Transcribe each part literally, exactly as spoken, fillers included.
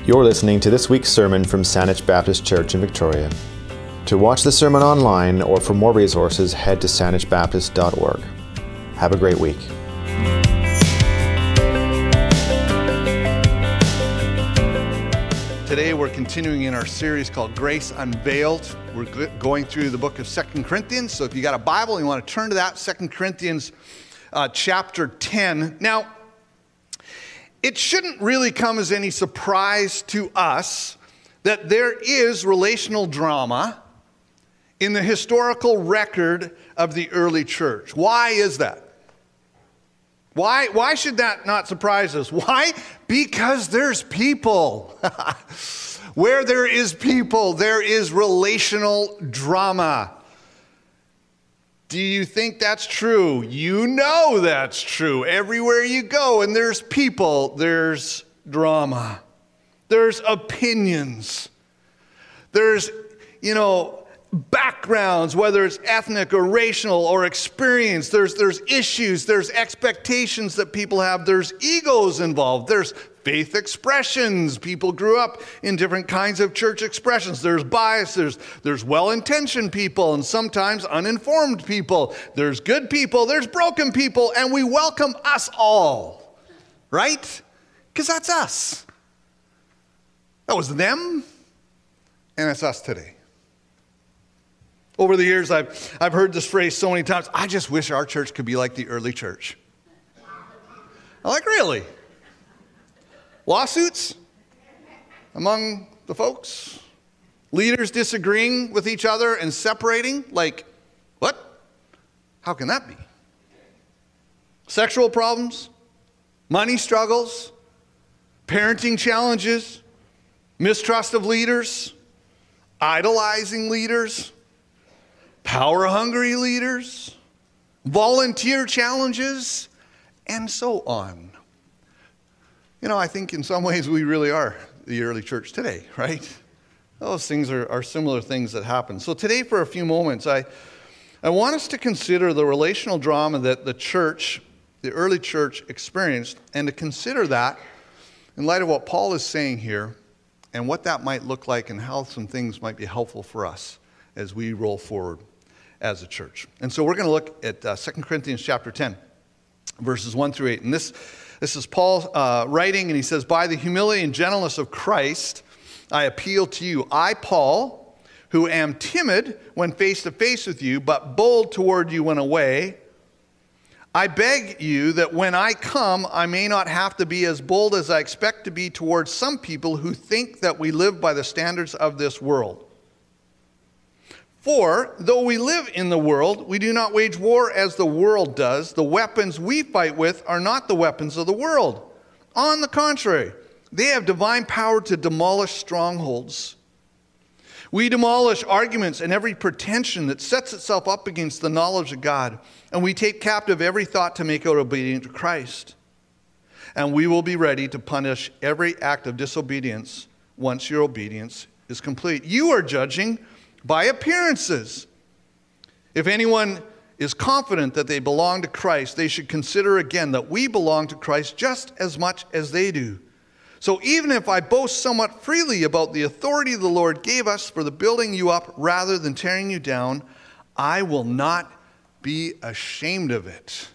You're listening to this week's sermon from Saanich Baptist Church in Victoria. To watch the sermon online or for more resources, head to saanich baptist dot org. Have a great week. Today we're continuing in our series called Grace Unveiled. We're going through the book of Second Corinthians. So if you got a Bible and you want to turn to that, Second Corinthians uh, chapter ten. Now, it shouldn't really come as any surprise to us that there is relational drama in the historical record of the early church. Why is that? Why, why should that not surprise us? Why? Because there's people. Where there is people, there is relational drama. Do you think that's true? You know that's true. Everywhere you go and there's people, there's drama. There's opinions. There's, you know, backgrounds, whether it's ethnic or racial or experience. There's, there's issues. There's expectations that people have. There's egos involved. There's faith expressions. People grew up in different kinds of church expressions. There's bias. There's, there's well-intentioned people and sometimes uninformed people. There's good people. There's broken people. And we welcome us all, right? Because that's us. That was them, and it's us today. Over the years, I've, I've heard this phrase so many times, I just wish our church could be like the early church. I'm like, really? Lawsuits among the folks? Leaders disagreeing with each other and separating? Like, what? How can that be? Sexual problems? Money struggles? Parenting challenges? Mistrust of leaders? Idolizing leaders? Power-hungry leaders? Volunteer challenges? And so on. You know, I think in some ways we really are the early church today, right? Those things are, are similar things that happen. So today, for a few moments, I, I want us to consider the relational drama that the church, the early church, experienced, and to consider that in light of what Paul is saying here and what that might look like and how some things might be helpful for us as we roll forward as a church. And so we're going to look at uh, Second Corinthians chapter ten, verses one through eight. And this This is Paul uh, writing, and he says, "By the humility and gentleness of Christ, I appeal to you. I, Paul, who am timid when face to face with you, but bold toward you when away, I beg you that when I come, I may not have to be as bold as I expect to be towards some people who think that we live by the standards of this world. For, though we live in the world, we do not wage war as the world does. The weapons we fight with are not the weapons of the world. On the contrary, they have divine power to demolish strongholds. We demolish arguments and every pretension that sets itself up against the knowledge of God, and we take captive every thought to make it obedient to Christ. And we will be ready to punish every act of disobedience once your obedience is complete. You are judging by appearances. If anyone is confident that they belong to Christ, they should consider again that we belong to Christ just as much as they do. So even if I boast somewhat freely about the authority the Lord gave us for the building you up rather than tearing you down, I will not be ashamed of it."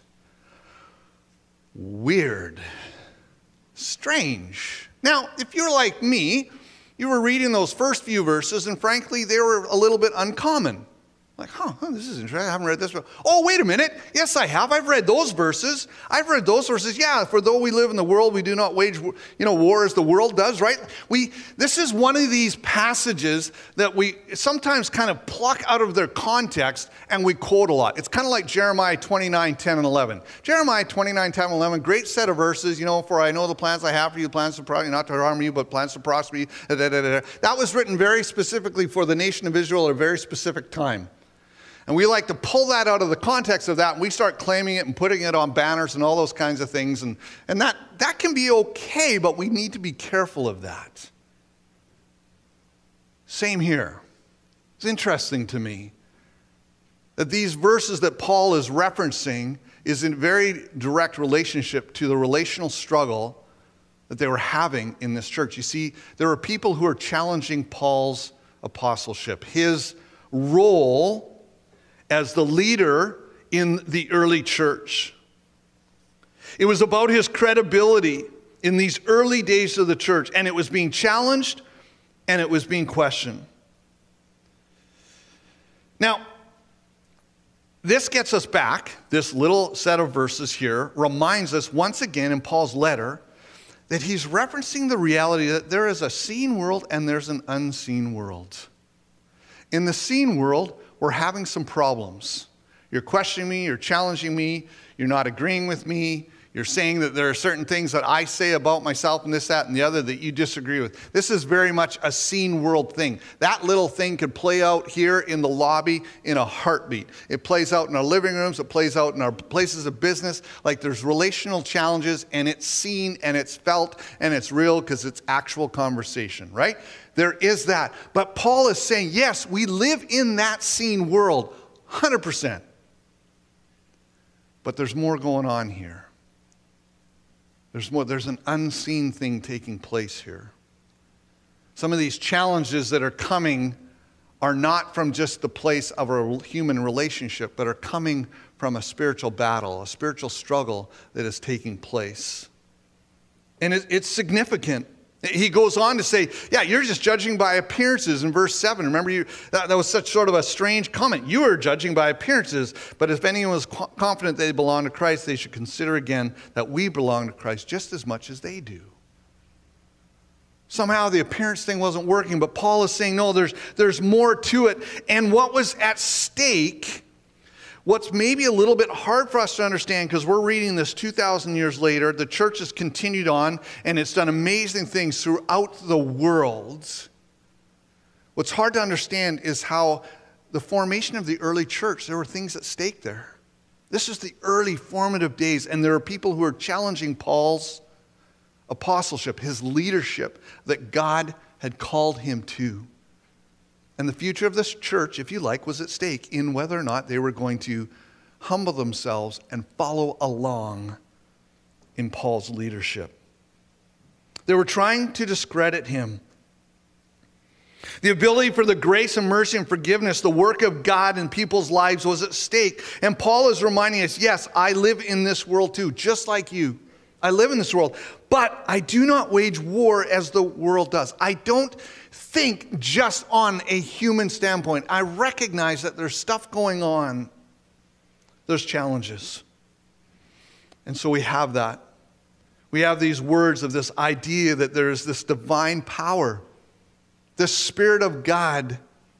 Weird. Strange. Now, if you're like me, you were reading those first few verses, and frankly, they were a little bit uncommon. Like, huh, huh, this is interesting. I haven't read this one. Oh, wait a minute. Yes, I have. I've read those verses. I've read those verses. Yeah, for though we live in the world, we do not wage, you know, war as the world does, right? We. This is one of these passages that we sometimes kind of pluck out of their context and we quote a lot. It's kind of like Jeremiah twenty-nine, ten, and eleven. Jeremiah twenty-nine, ten, and eleven, great set of verses. You know, for I know the plans I have for you, plans to prosper, not to harm you, but plans to prosper you. Da, da, da, da. That was written very specifically for the nation of Israel at a very specific time. And we like to pull that out of the context of that, and we start claiming it and putting it on banners and all those kinds of things. And, and that, that can be okay, but we need to be careful of that. Same here. It's interesting to me that these verses that Paul is referencing is in very direct relationship to the relational struggle that they were having in this church. You see, there were people who are challenging Paul's apostleship, his role as the leader in the early church. It was about his credibility in these early days of the church, and it was being challenged and it was being questioned. Now, this gets us back, this little set of verses here reminds us once again in Paul's letter that he's referencing the reality that there is a seen world and there's an unseen world. In the seen world, we're having some problems. You're questioning me, you're challenging me, you're not agreeing with me, you're saying that there are certain things that I say about myself and this, that, and the other that you disagree with. This is very much a seen world thing. That little thing could play out here in the lobby in a heartbeat. It plays out in our living rooms, it plays out in our places of business. Like there's relational challenges and it's seen and it's felt and it's real because it's actual conversation, right? There is that. But Paul is saying, yes, we live in that seen world, one hundred percent. But there's more going on here. There's more, there's an unseen thing taking place here. Some of these challenges that are coming are not from just the place of a human relationship, but are coming from a spiritual battle, a spiritual struggle that is taking place. And it, it's significant. He goes on to say, yeah, you're just judging by appearances in verse seven. Remember, you that, that was such sort of a strange comment. You are judging by appearances, but if anyone is co- confident they belong to Christ, they should consider again that we belong to Christ just as much as they do. Somehow the appearance thing wasn't working, but Paul is saying, no, there's, there's more to it. And what was at stake, what's maybe a little bit hard for us to understand, because we're reading this two thousand years later, the church has continued on, and it's done amazing things throughout the world. What's hard to understand is how the formation of the early church, there were things at stake there. This is the early formative days, and there are people who are challenging Paul's apostleship, his leadership that God had called him to. And the future of this church, if you like, was at stake in whether or not they were going to humble themselves and follow along in Paul's leadership. They were trying to discredit him. The ability for the grace and mercy and forgiveness, the work of God in people's lives was at stake. And Paul is reminding us, yes, I live in this world too, just like you. I live in this world, but I do not wage war as the world does. I don't think just on a human standpoint. I recognize that there's stuff going on. There's challenges. And so we have that. We have these words of this idea that there is this divine power, the Spirit of God,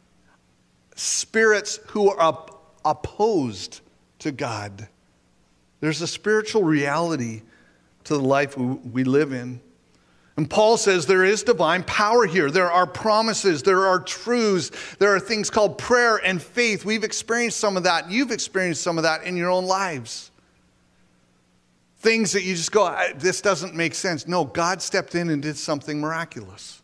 spirits who are op- opposed to God. There's a spiritual reality to the life we, we live in. And Paul says there is divine power here. There are promises, there are truths, there are things called prayer and faith. We've experienced some of that. You've experienced some of that in your own lives. Things that you just go, this doesn't make sense. No, God stepped in and did something miraculous.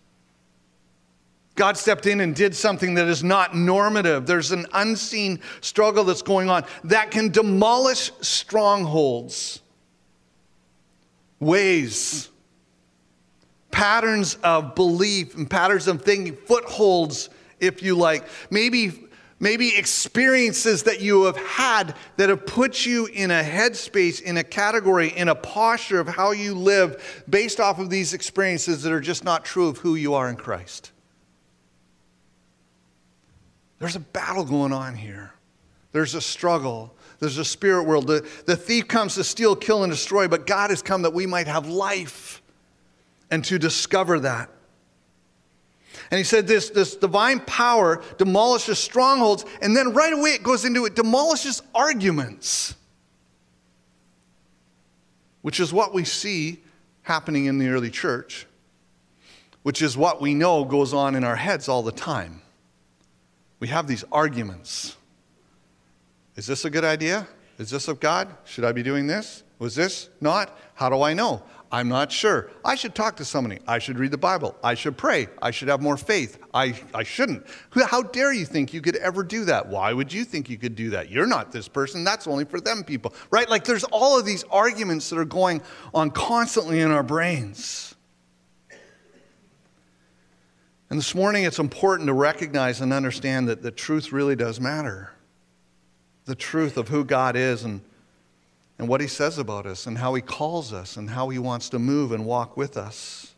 God stepped in and did something that is not normative. There's an unseen struggle that's going on that can demolish strongholds, ways, patterns of belief and patterns of thinking, footholds, if you like. Maybe, maybe experiences that you have had that have put you in a headspace, in a category, in a posture of how you live based off of these experiences that are just not true of who you are in Christ. There's a battle going on here. There's a struggle. There's a spirit world. The, the thief comes to steal, kill, and destroy, but God has come that we might have life and to discover that. And he said this, this divine power demolishes strongholds, and then right away it goes into it, demolishes arguments, which is what we see happening in the early church, which is what we know goes on in our heads all the time. We have these arguments. Is this a good idea? Is this of God? Should I be doing this? Was this not? How do I know? I'm not sure. I should talk to somebody. I should read the Bible. I should pray. I should have more faith. I, I shouldn't. How dare you think you could ever do that? Why would you think you could do that? You're not this person. That's only for them people. Right? Like there's all of these arguments that are going on constantly in our brains. And this morning it's important to recognize and understand that the truth really does matter. The truth of who God is and, and what he says about us and how he calls us and how he wants to move and walk with us.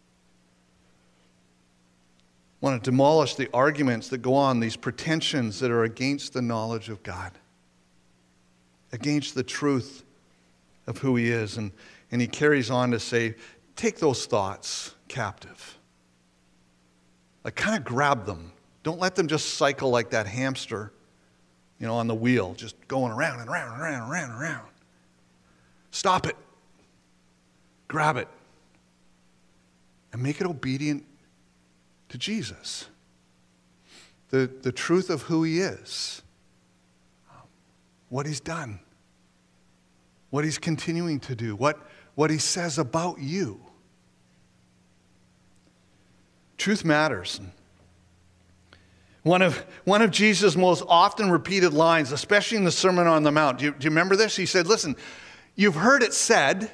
I want to demolish the arguments that go on, these pretensions that are against the knowledge of God, against the truth of who he is. And, and he carries on to say, take those thoughts captive. Like, kind of grab them. Don't let them just cycle like that hamster, you know, on the wheel, just going around and around and around and around and around. Stop it. Grab it. And make it obedient to Jesus. The, the truth of who he is. What he's done. What he's continuing to do. What, what he says about you. Truth matters. One of, one of Jesus' most often repeated lines, especially in the Sermon on the Mount, do you, do you remember this? He said, listen, you've heard it said,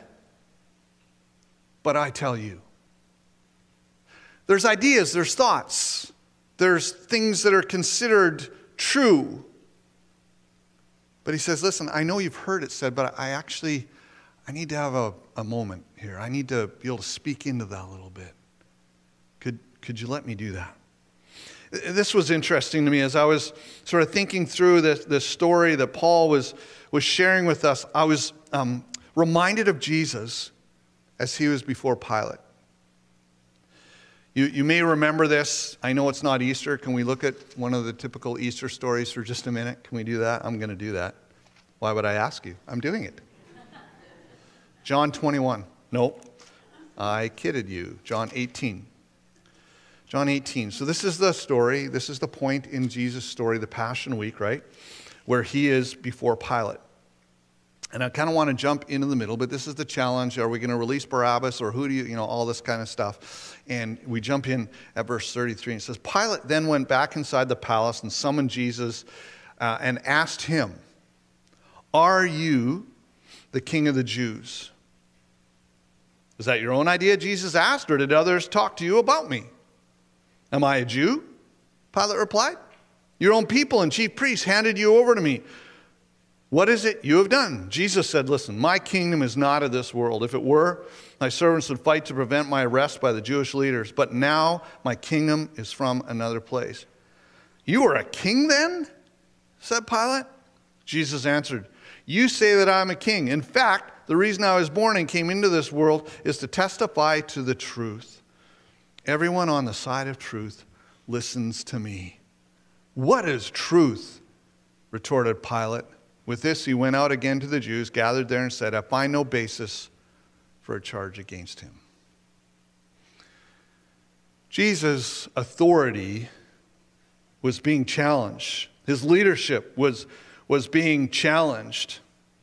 but I tell you. There's ideas, there's thoughts, there's things that are considered true. But he says, listen, I know you've heard it said, but I actually, I need to have a, a moment here. I need to be able to speak into that a little bit. Could, could you let me do that? This was interesting to me as I was sort of thinking through this, this story that Paul was, was sharing with us. I was um, reminded of Jesus as he was before Pilate. You, you may remember this. I know it's not Easter. Can we look at one of the typical Easter stories for just a minute? Can we do that? I'm going to do that. Why would I ask you? I'm doing it. John twenty-one. Nope. I kidded you. John eighteen. John eighteen. So this is the story. This is the point in Jesus' story, the Passion Week, right? Where he is before Pilate. And I kind of want to jump into the middle, but this is the challenge. Are we going to release Barabbas, or who do you, you know, all this kind of stuff. And we jump in at verse thirty-three, and it says, Pilate then went back inside the palace and summoned Jesus uh, and asked him, are you the king of the Jews? Is that your own idea, Jesus asked, or did others talk to you about me? Am I a Jew? Pilate replied. Your own people and chief priests handed you over to me. What is it you have done? Jesus said, listen, my kingdom is not of this world. If it were, my servants would fight to prevent my arrest by the Jewish leaders. But now my kingdom is from another place. You are a king then? Said Pilate. Jesus answered, you say that I'm a king. In fact, the reason I was born and came into this world is to testify to the truth. Everyone on the side of truth listens to me. What is truth? Retorted Pilate. With this, he went out again to the Jews, gathered there, and said, I find no basis for a charge against him. Jesus' authority was being challenged. His leadership was, was being challenged.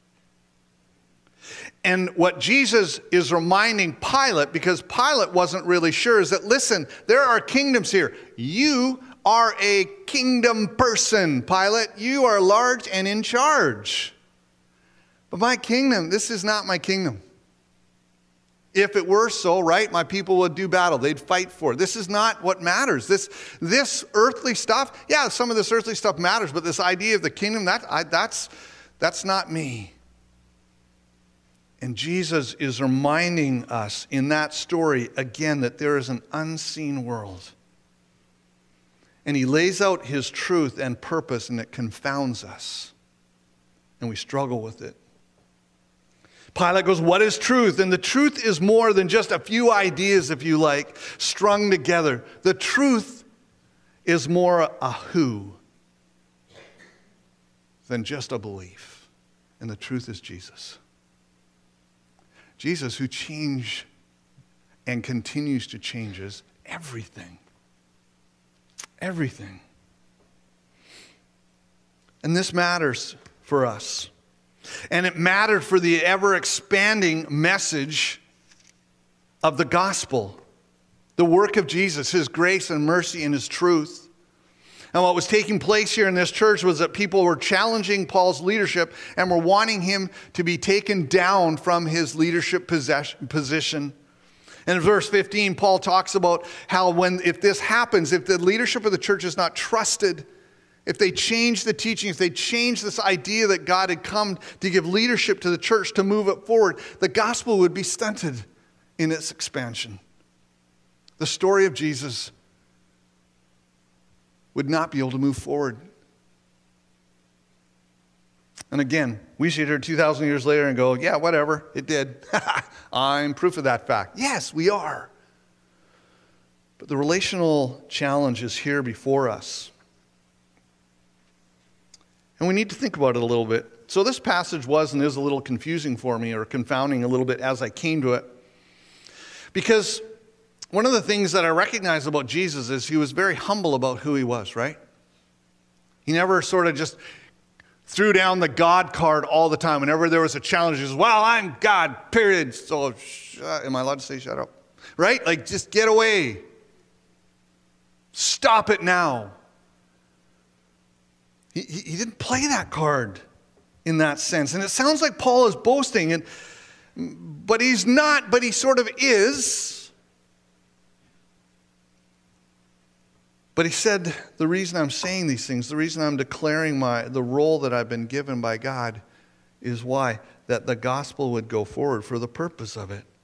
And what Jesus is reminding Pilate, because Pilate wasn't really sure, is that, listen, there are kingdoms here. You are a kingdom person, Pilate. You are large and in charge. But my kingdom, this is not my kingdom. If it were so, right, my people would do battle. They'd fight for it. This is not what matters. This, this earthly stuff, yeah, some of this earthly stuff matters, but this idea of the kingdom, that, I, that's, that's not me. And Jesus is reminding us in that story, again, that there is an unseen world. And he lays out his truth and purpose, and it confounds us. And we struggle with it. Pilate goes, what is truth? And the truth is more than just a few ideas, if you like, strung together. The truth is more a who than just a belief. And the truth is Jesus. Jesus, who changed and continues to change us everything. Everything. And this matters for us. And it mattered for the ever-expanding message of the gospel. The work of Jesus, his grace and mercy and his truth. And what was taking place here in this church was that people were challenging Paul's leadership and were wanting him to be taken down from his leadership position. And in verse fifteen, Paul talks about how when, if this happens, if the leadership of the church is not trusted, if they change the teaching, if they change this idea that God had come to give leadership to the church to move it forward, the gospel would be stunted in its expansion. The story of Jesus would not be able to move forward. And again, we sit here two thousand years later and go, yeah, whatever, it did. I'm proof of that fact. Yes, we are. But the relational challenge is here before us. And we need to think about it a little bit. So this passage was and is a little confusing for me, or confounding a little bit as I came to it. Because one of the things that I recognize about Jesus is he was very humble about who he was, right? He never sort of just threw down the God card all the time. Whenever there was a challenge, he says, well, I'm God, period. So sh- am I allowed to say shut up? Right? Like, just get away. Stop it now. He, he, he didn't play that card in that sense. And it sounds like Paul is boasting, and but he's not, but he sort of is. But he said, the reason I'm saying these things, the reason I'm declaring my the role that I've been given by God is why? That the gospel would go forward for the purpose of it.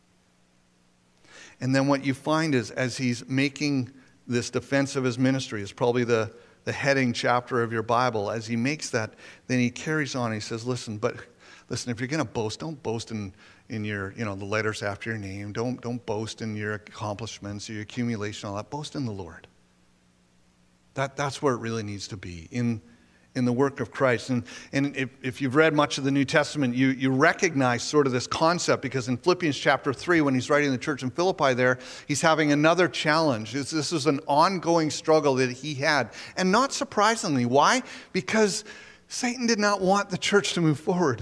And then what you find is, as he's making this defense of his ministry, is probably the, the heading chapter of your Bible. As he makes that, then he carries on. He says, listen, but listen, if you're going to boast, don't boast in, in your, you know, the letters after your name. Don't, don't boast in your accomplishments, your accumulation, all that. Boast in the Lord. That, that's where it really needs to be, in, in the work of Christ. And, and if, if you've read much of the New Testament, you, you recognize sort of this concept, because in Philippians chapter three, when he's writing the church in Philippi there, he's having another challenge. This, this is an ongoing struggle that he had. And not surprisingly, why? Because Satan did not want the church to move forward.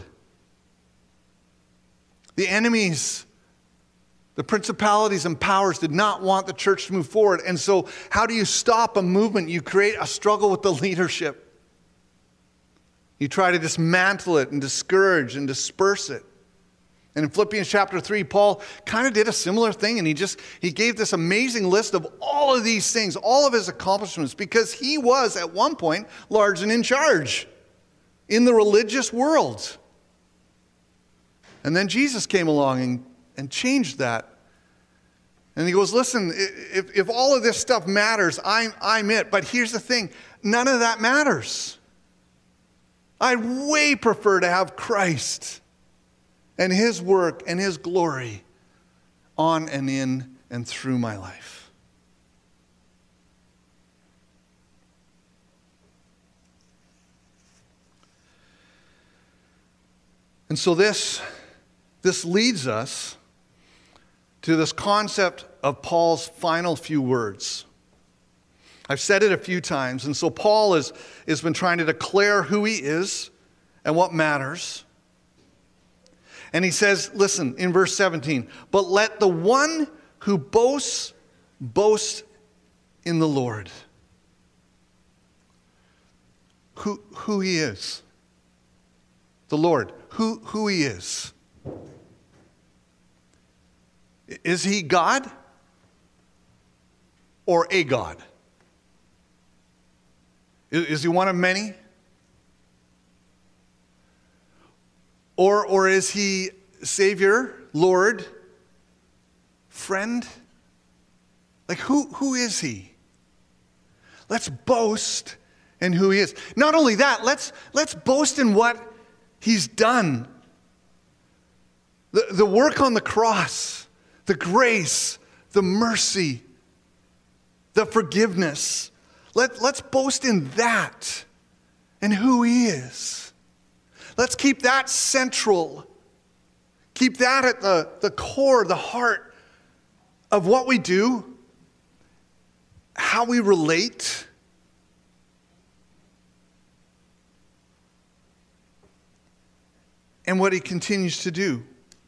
The enemies, the principalities and powers did not want the church to move forward. And so how do you stop a movement? You create a struggle with the leadership. You try to dismantle it and discourage and disperse it. And in Philippians chapter three, Paul kind of did a similar thing, and he just he gave this amazing list of all of these things, all of his accomplishments, because he was at one point large and in charge in the religious world. And then Jesus came along and and changed that. And he goes, listen, if, if all of this stuff matters, I'm, I'm it. But here's the thing, none of that matters. I'd way prefer to have Christ and his work and his glory on and in and through my life. And so this, this leads us to this concept of Paul's final few words. I've said it a few times, and so Paul is, has been trying to declare who he is and what matters. And he says, listen, in verse seventeen, but let the one who boasts, boast in the Lord. Who, who he is. The Lord, who, who he is. Is he God or a God? Is he one of many? Or, or is he Savior, Lord, friend? Like who, who is he? Let's boast in who he is. Not only that, let's, let's boast in what he's done. The, the work on the cross. The grace, the mercy, the forgiveness. Let, let's boast in that and who he is. Let's keep that central. Keep that at the, the core, the heart of what we do, how we relate. And what he continues to do.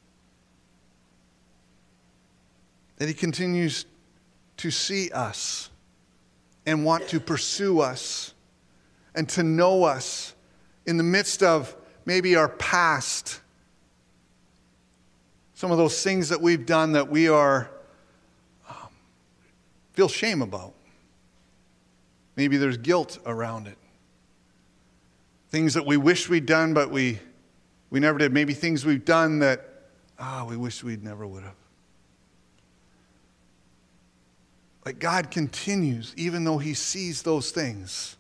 That he continues to see us and want to pursue us and to know us in the midst of maybe our past. some of those things that we've done that we are um, feel shame about. Maybe there's guilt around it. Things that we wish we'd done, but we we never did. Maybe things we've done that ah, we wish we'd never would have. Like God continues, even though He sees those things.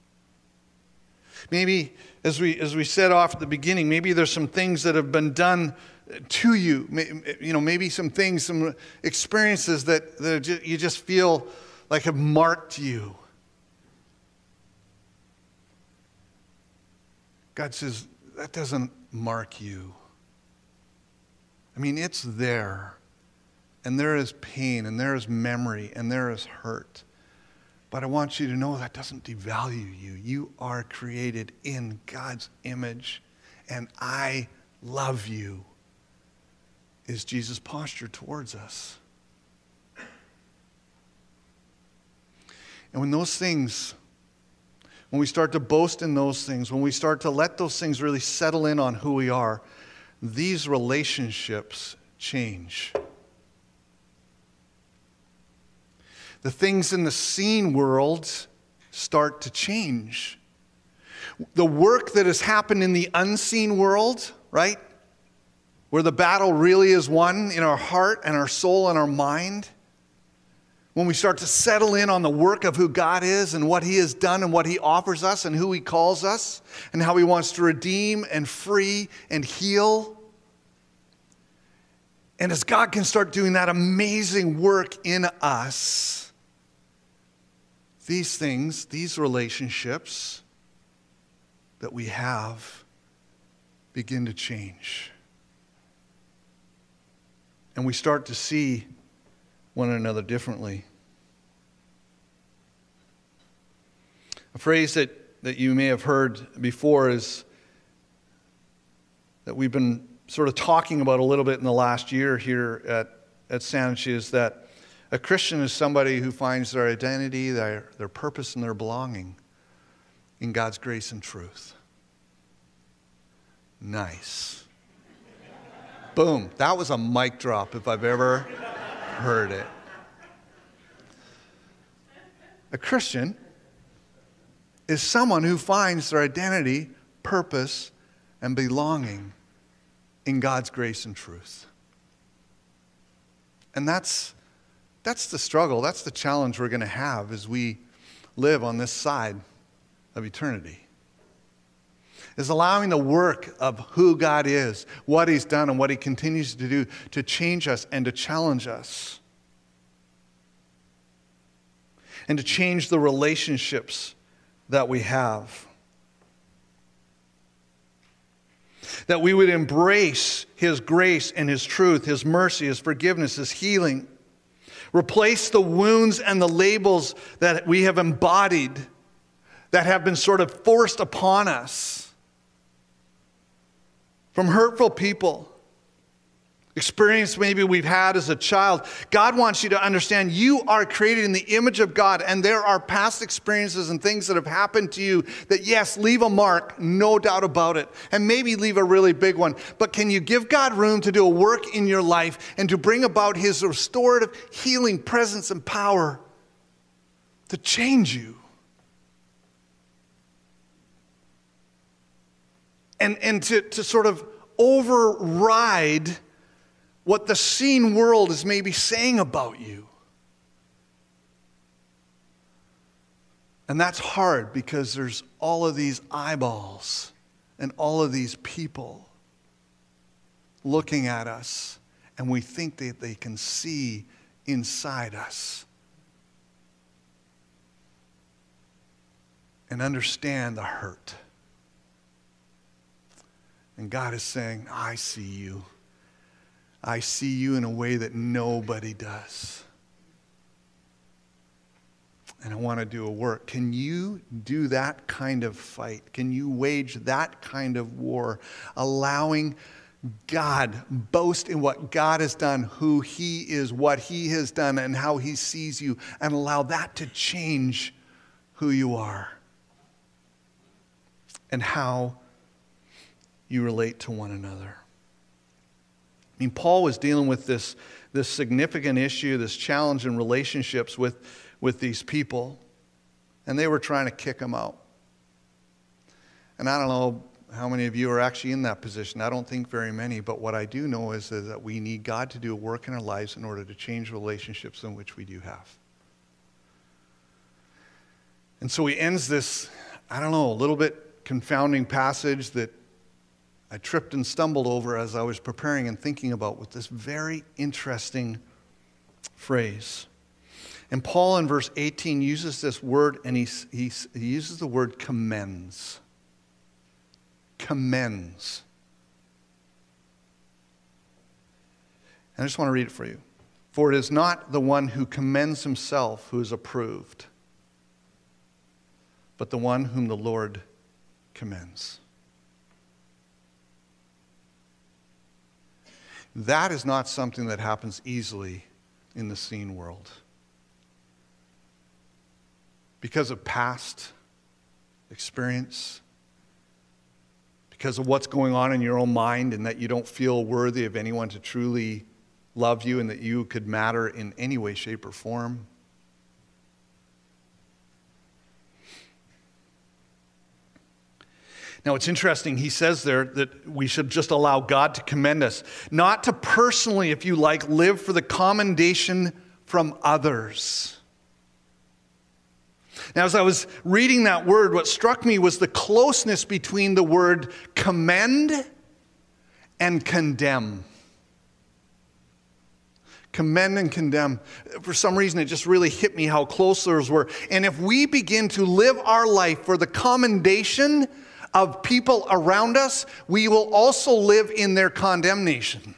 Maybe, as we as we said off at the beginning, maybe there's some things that have been done to you. You know, maybe some things, some experiences that, that you just feel like have marked you. God says, that doesn't mark you. I mean, it's there. And there is pain, and there is memory, and there is hurt. But I want you to know that doesn't devalue you. You are created in God's image, and I love you, is Jesus' posture towards us. And when those things, when we start to boast in those things, when we start to let those things really settle in on who we are, these relationships change. The things in the seen world start to change. The work that has happened in the unseen world, right? Where the battle really is won in our heart and our soul and our mind. When we start to settle in on the work of who God is and what He has done and what He offers us and who He calls us and how He wants to redeem and free and heal. And as God can start doing that amazing work in us, these things, these relationships that we have begin to change. And we start to see one another differently. A phrase that, that you may have heard before is that we've been sort of talking about a little bit in the last year here at, at Saanich is that a Christian is somebody who finds their identity, their, their purpose, and their belonging in God's grace and truth. Nice. Boom. That was a mic drop if I've ever heard it. A Christian is someone who finds their identity, purpose, and belonging in God's grace and truth. And that's that's the struggle, that's the challenge we're going to have as we live on this side of eternity. Is allowing the work of who God is, what He's done, and what He continues to do to change us and to challenge us. And to change the relationships that we have. That we would embrace His grace and His truth, His mercy, His forgiveness, His healing. Replace the wounds and the labels that we have embodied, that have been sort of forced upon us from hurtful people. Experience maybe we've had as a child. God wants you to understand you are created in the image of God, and there are past experiences and things that have happened to you that, yes, leave a mark, no doubt about it, and maybe leave a really big one. But can you give God room to do a work in your life and to bring about His restorative, healing presence and power to change you? And, and to, to sort of override what the seen world is maybe saying about you. And that's hard because there's all of these eyeballs and all of these people looking at us, and we think that they can see inside us and understand the hurt. And God is saying, I see you. I see you in a way that nobody does. And I want to do a work. Can you do that kind of fight? Can you wage that kind of war? Allowing God, boast in what God has done, who He is, what He has done, and how He sees you, and allow that to change who you are and how you relate to one another. mean, Paul was dealing with this, this significant issue, this challenge in relationships with, with these people, and they were trying to kick him out. And I don't know how many of you are actually in that position. I don't think very many, but what I do know is, is that we need God to do a work in our lives in order to change relationships in which we do have. And so he ends this, I don't know, a little bit confounding passage that I tripped and stumbled over as I was preparing and thinking about, with this very interesting phrase. And Paul in verse eighteen uses this word, and he, he, he uses the word commends. Commends. And I just want to read it for you. For it is not the one who commends himself who is approved, but the one whom the Lord commends. That is not something that happens easily in the seen world. Because of past experience, because of what's going on in your own mind, and that you don't feel worthy of anyone to truly love you, and that you could matter in any way, shape, or form. Now, it's interesting, he says there that we should just allow God to commend us, not to personally, if you like, live for the commendation from others. Now, as I was reading that word, what struck me was the closeness between the word commend and condemn. Commend and condemn. For some reason, it just really hit me how close those were. And if we begin to live our life for the commendation of people around us, we will also live in their condemnation.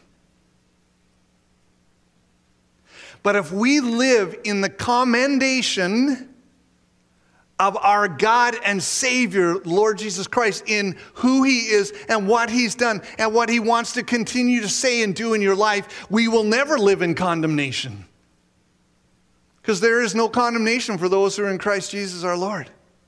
But if we live in the commendation of our God and Savior, Lord Jesus Christ, in who He is and what He's done and what He wants to continue to say and do in your life, we will never live in condemnation. Because there is no condemnation for those who are in Christ Jesus our Lord.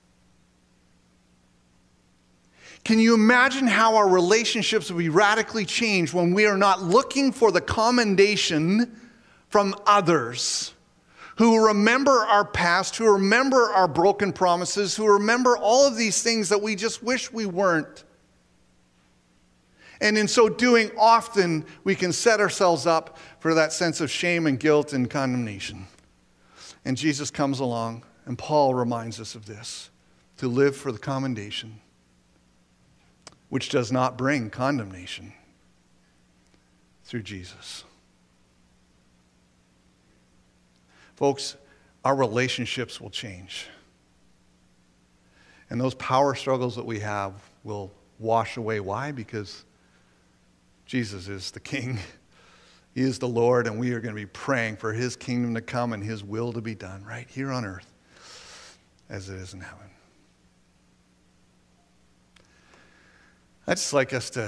Can you imagine how our relationships will be radically changed when we are not looking for the commendation from others who remember our past, who remember our broken promises, who remember all of these things that we just wish we weren't. And in so doing, often we can set ourselves up for that sense of shame and guilt and condemnation. And Jesus comes along, and Paul reminds us of this, to live for the commendation, which does not bring condemnation, through Jesus. Folks, our relationships will change. And those power struggles that we have will wash away. Why? Because Jesus is the King. He is the Lord, and we are going to be praying for His kingdom to come and His will to be done right here on earth as it is in heaven. I'd just like us to